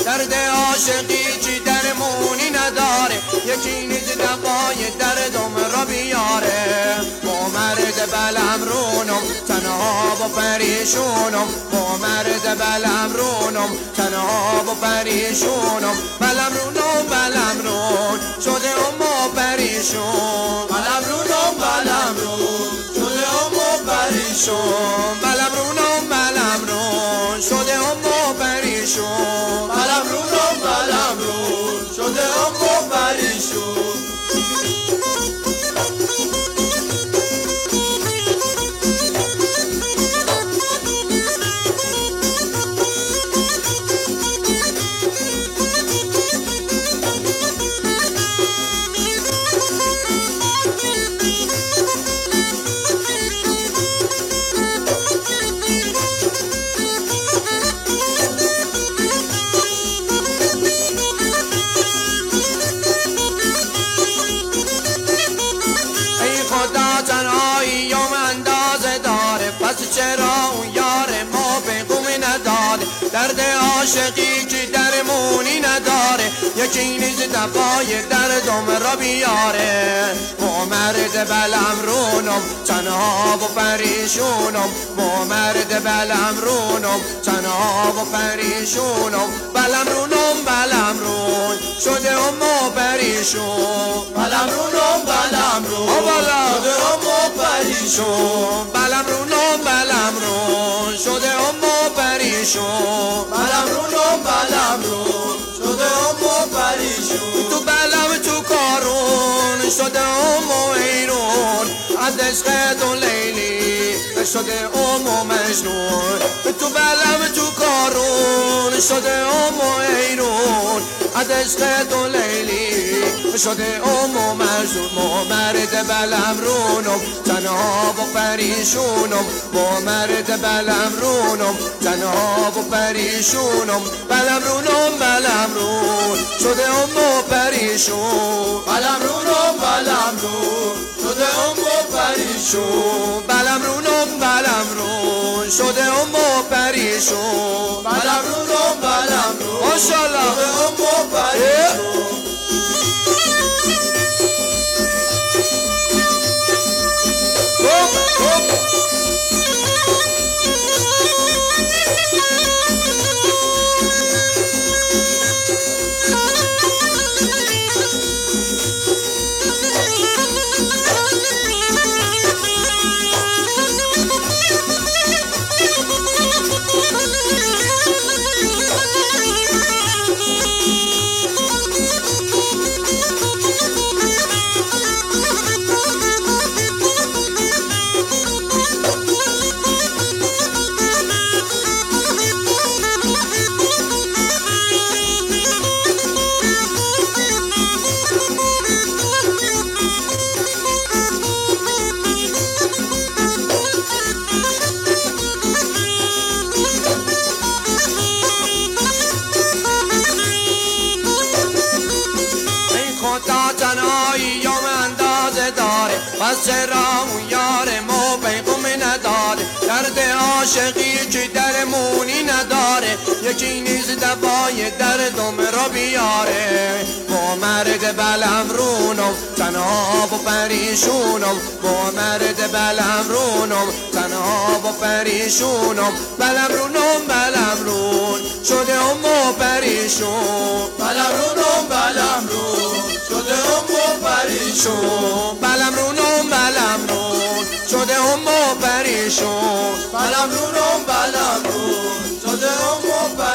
درد عاشقی چی درمونی نداره، یکی نیز دوای دردم را بیاره. با مرد بلم رونم تنها و پریشونم، با مرد بلم رونم تنها و پریشونم. بلم رون شده و پریشون، بلم رون شده و پریشون. بلم رون شده و پریشون، بلم رون شده و پریشون. چرا اون یار ما پیغام نداده، درد عاشقی که درمونی نداره، یکی نیز دوای دردم را بیاره. با مرد بلم رونم تنها و پریشونم، با مرد بلم رونم تنها و پریشونم. بلم رون شده و پریشون، بلم رون شده و پریشون. بلم رون شده و پریشون، بلم رون شده و پریشون. تو بلم تو کارون شده و ایرون، از عشق تو لیلی شده و مجنون. تو بلم تو کارون شده و ایرون، از عشق تو لیلی شده و مجنون. با مرد بلم رونم تنها و پریشونم، با مرد بلم رونم تنها و پریشونم. بلم رون شده و پریشون، بلم رون شده و پریشون. بلم رون شده و پریشون، بلم رون ماشاءالله شده و پریشون. پس چرا اون یار ما پیغام نداده، درد عاشقی که درمونی نداره، یکی نیز دوای دردم را بیاره. با مرد بلم رونم تنها و پریشونم، با مرد بلم رونم تنها و پریشونم. بلم رون شده و پریشون، بلم رون شده و پریشون. بلم رون شده و پریشون، بلم رون شده و پریشون.